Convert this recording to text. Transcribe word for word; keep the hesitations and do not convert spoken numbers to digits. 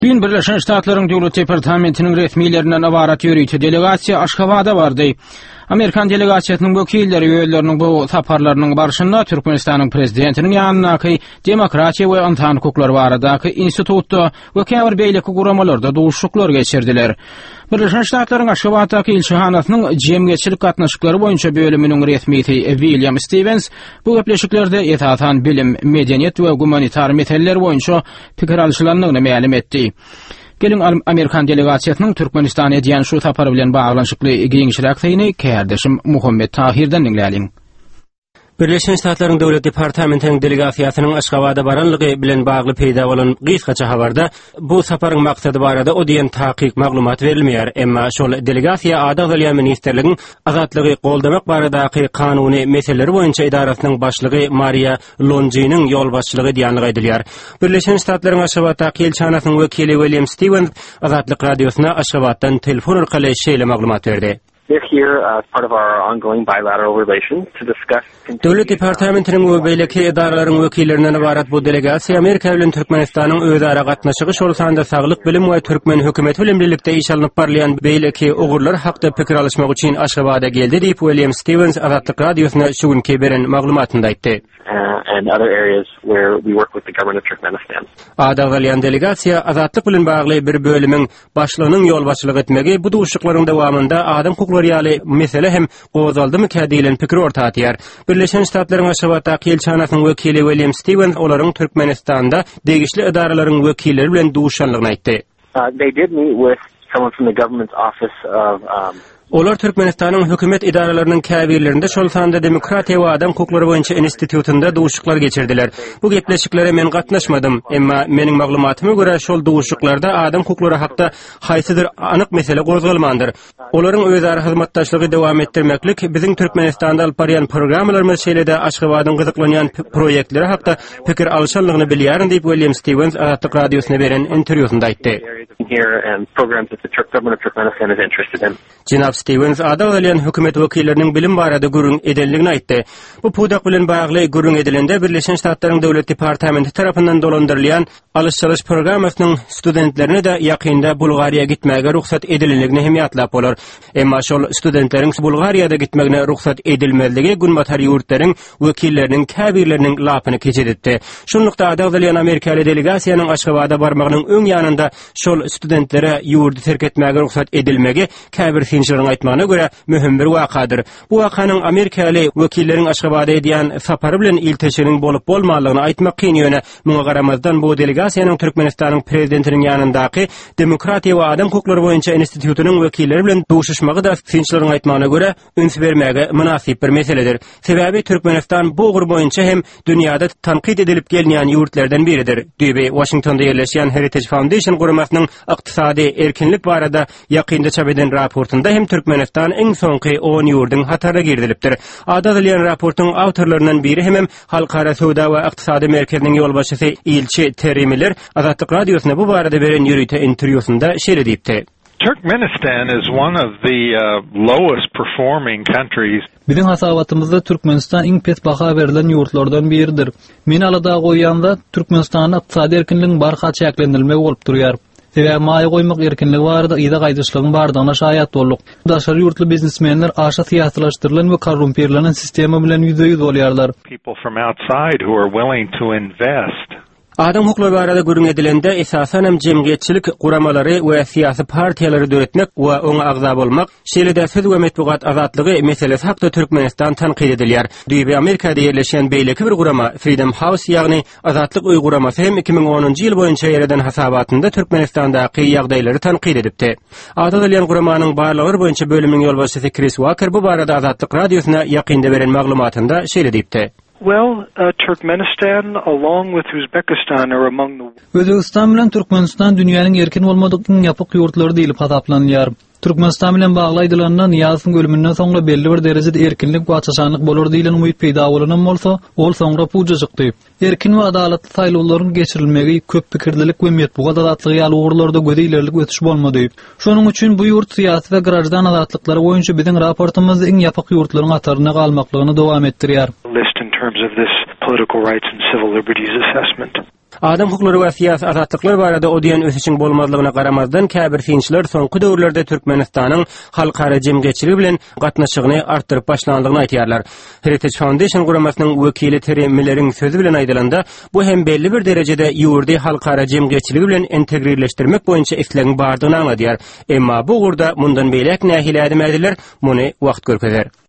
Dün Birleşen Ştatlaryň Döwlet Departamentiniň resmiýetlerinden awarat ýörüýti delegasiýa Aşgabatda bardy. Amerikan delegasiýasynyň wekilleri öýleriniň bu saparlarynyň barşynda Türkmenistanyň prezidentiniň ýanynaky Demokratiýa we Insan hukuklary baradaky institutda we käbir beýleki guramalarda duşuşyklar geçirdiler. Birleşen Ştatlaryň Aşgabatdaky ilçihanasynyň jemgyýetçilik gatnaşyklary boýunça bölüminiň resmiýeti William Stevens bu gepleşiklerde ýetatan bilim, medeniýet we humanitar meseleler boýunça pikir alşylanmagyny ma'lum etdi. Gelin Amerikan delegasiýasynyň Türkmenistana edýän şu sapary bilen baglanyşykly giňişlik aýyny kardeşim Muhammed Tahirden dinläliň. Birleşen Ştatlaryň Döwlet Departamentiniň delegasiýasynyň Aşgabatda baranlygy bilen bagly peýda bolan gysgaça habarda bu saparyň maksady barada o diýen takyk maglumat berilmeýär, emma şol delegasiýa Adalet Ýa Ministrliginiň azatlygy goldamak baradaky kanuny meseleleri boýunça idarasynyň başlygy Maria Lonjinyň ýol başçylygy diýenligi aýdylýar. Birleşen Ştatlaryň Aşgabatdaky elçihanasynyň wekili William Stevens Azatlyk radiosyna Aşgabatdan telefon orqali şeýle maglumat berdi. We're here as part of our ongoing bilateral relations to discuss. Döwlet Departamentiniň we beýleki idaralaryň wekillerinden ibarat bu delegasiýa Amerika bilen Türkmenistanyň özara gatnaşygy şol sanda saglyk bilim we Türkmen hökümeti bilen birlikde iş alynyp barlayan beýleki ogurlar hakda pikir alışmak üçin Aşgabatda geldi diýip William Stevens Azatlyk radiosyna şu günki beren maglumatynda aýtdy. And other areas where we work with the government of Turkmenistan. Adagalian delegasiýa azatlyk bilen bagly bir bölümiň başlygynyň ýol başçylyk etmegi bu duşuklaryň dowamında adam hukuklary ýaly mesele hem gozaldymy kädilen pikir ortatýar. Birleşen Ştatlaryň Aşgabatdaky elçihanasynyň wekili William Stevens olaryň Türkmenistanda degişli idaralaryň wekilleri bilen duşanlygyny aýtdy. Uh, they did meet with someone from the government's office of um Olar Türkmenistanyň hökümet idaralarynyň käbirlerinde şol sanda Demokratiýa we Adam hukuklary boýunça institutunda duşuklar geçirdiler. Bu gepleşiklere men gatnaşmadym, emma meniň maglumatyma görä şol duşuklarda adam hukuklary hakda haýsydyr anyk mesele gozgalmandyr. Olaryň özara hyzmatdaşlygy dowam etdirmeklik biziň Türkmenistanda alyp barýan programmalarymyz şeýlede Aşgabatyň gyzyklanýan proýektleri hakda pikir alşanlygyny bilýärin diýip William Stevens Azatlyk radiosyna beren interwýusynda aýtdy. Here and programs that the Turk government of Turkmenistan is interested in. Jinab Stevens Adalet hökümet wekilleriniň bilim barada gürüň edenligini aýtdy. Bu pudak bilen bagly gürüň edilende Birleşen Ştatlaryň Döwlet Departamenti tarapyndan dolandyrylýan alış-çalış programasynyň studentlerine de ýakynda Bulgariýa gitmäge ruhsat edilenligini hem ýatlap bolar. Emma şol studentleriň Bulgariýada gitmegine ruhsat edilmezligi günbatar ýurtlaryň wekilleriniň käbirleriniň lapyny keçiretdi. Şunlukda Adalet Amerikaly delegasiýanyň Aşgabatda barmagynyň öň ýanynda şol studentlere ýurdy terk etmäge ruhsat edilmegi käbir finçlerin aýtmagyna görä mühim bir wakadyr. Bu wakanyň Amerikaly wekilleriň Aşgabatda edýän sapary bilen ilteşiniň bolup bolmalygyny aýtmak kyn ýöne. Muňa garamazdan bu delegasiýanyň Türkmenistanyň prezidentiniň ýanyndaky Demokratiýa we Adam hukuklary boýunça institutunyň wekilleri bilen duşuşmagy da finçlerin aýtmagyna görä üns bermäge münasip bir meseledir. Sebäbi Türkmenistan bu ugur boýunça hem dünýäde tanqid edilip gelýän ýurtlardan biridir. Diýip Washingtonda ýerleşýän Heritage Foundation guramasynyň ykdysady erkinlik barada ýakynda çap eden raportunda hem Türkmenistan en soňky on ýurdyň hatarına girdilipdir. Adalyň raportyň awtorlarynyň biri hem Halkara Suda we Ykdysady Merkeziniň ýolbaşçysy Ilçi Terimiler Azatlyk radiosyna bu barada beren ýürüýte interwýusynda şeýle diýipdi. Turkmenistan is one of the uh, lowest performing countries. Biziň hasabatymyzda Türkmenistan iň pes baha berilen ýurtlardan biridir. Men alada goýanda Türkmenistanyň ykdysady erkinligiň barha çäklenilmegi bolup durýar. Sebäbi maýa goýmak erkinligi barada ýa-da gaýdyşlygyň bardygyna şaýat bolduk. Daşary ýurtly biznesmenler aşa syýasalaşdyrylan we korrumperlenen sistema bilen ýüze ýüz bolýarlar. People from outside who are willing to invest. Adam hukuklary barada gürüň edilende esasan hem jemgyýetçilik guramalary we syýasy partiýalary döretmek we oňa agza bolmak, şeýle-de söz we medeniýet azatlygy meselesi hakda Türkmenistan tanqid edilýär. Diýip Amerikada ýerleşen beýleki bir gurama Freedom House ýagny azatlyk uý guramasy hem iki ming onunçy ýyl boýunça ýerden hasabatynda Türkmenistandaky ýagdaýlary tanqid edipdi. Adalet guramanyň barlary boýunça bölümiň ýolbaşçysy Chris Walker bu barada Azatlyk radiosyna ýakynda beren maglumatynda şeýle diýipdi. Well, uh, Turkmenistan along with Uzbekistan are among the Özbekistan bilen Türkmenistan dünýäniň erkin bolmadygyň ýapyk ýurtlary diýilip hasaplanýar. Türkmenistan bilen baglaýdylanan ýazyň ölümünden soňra belli bir derejede erkinlik we açaşanlyk bolar diýilen umyt peýda bolanan bolsa, ol soňra puja çykdy. Erkin we adalatly saýlawlaryň geçirilmegi, köp pikirlilik we medeniýet azatlygy ýaly ugurlarda göde ilerlik ötüş bolmady. Şonuň üçin bu ýurt syýasy we grajdan azatlykları boýunça biziň raportymyzda iň ýapyk ýurtlaryň hatarına galmaklygyny dowam etdirýär. list in terms of this political rights and civil liberties assessment. Adam hukuklary we siyasi azatlıklar barada odyan ösüşiň bolmazlygyna garamazdan käbir finçler soňky döwürlerde Türkmenistanyň halkara jemgyçiligi bilen gatnaşygyny artdyryp başlandygyny aýtýarlar. Heritage Foundation guramasynyň wekili Terry Miller'iň sözü bilen aýdylanda, bu hem belli bir derejede ýurdy halkara jemgyçiligi bilen integreleşdirmek boýunça islegiň bardygyny aňladýar. Emma bu gurda mundan beýlek nähile edemediler, muny wagt görkezler.